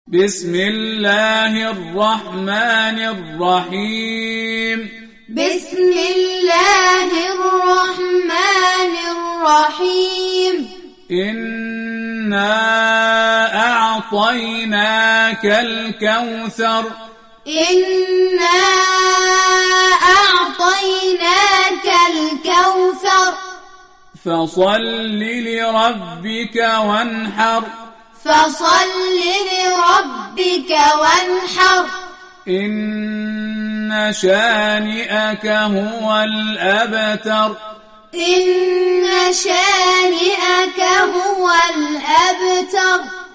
بسم الله الرحمن الرحيم بسم الله الرحمن الرحيم إنا أعطيناك الكوثر إنا أعطيناك الكوثر فصل لربك وانحر فصل لربك وانحر إن شانئك هو الأبتر إن شانئك هو الأبتر